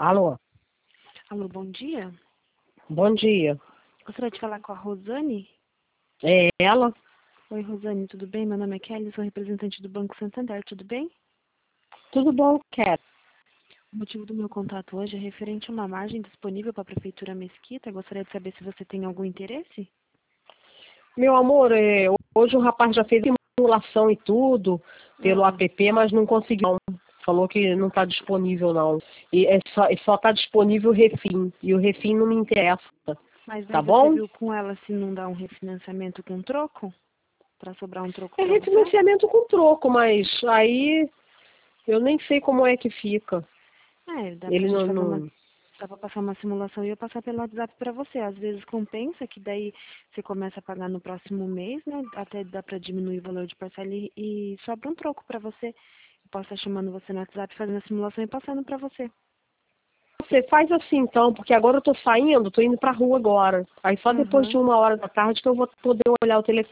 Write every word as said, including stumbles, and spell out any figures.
Alô, Alô, bom dia. bom dia. Gostaria de falar com a Rosane. É ela? Oi, Rosane, tudo bem? Meu nome é Kelly, sou representante do Banco Santander, tudo bem? Tudo bom, Cat? O motivo do meu contato hoje é referente a uma margem disponível para a Prefeitura Mesquita. Gostaria de saber se você tem algum interesse. Meu amor, é, hoje o rapaz já fez simulação e tudo pelo Ah, app, mas não conseguiu. Não. Falou que não está disponível, não. E é só é só está disponível o Refim. E o Refim não me interessa. mas Tá aí você bom? viu com ela se não dá um refinanciamento com troco? Para sobrar um troco É para você? refinanciamento com troco, mas aí eu nem sei como é que fica. É, dá pra Ele gente não, fazer uma... não... Dá pra passar uma simulação e eu passar pelo WhatsApp pra você. Às vezes compensa que daí você começa a pagar no próximo mês, né? Até dá pra diminuir o valor de parcela e, e sobra um troco pra você. Eu posso estar chamando você no WhatsApp, fazendo a simulação e passando pra você. Você faz assim então, porque agora eu tô saindo, tô indo pra rua agora. Aí só depois de Aham. uma hora da tarde que eu vou poder olhar o telefone.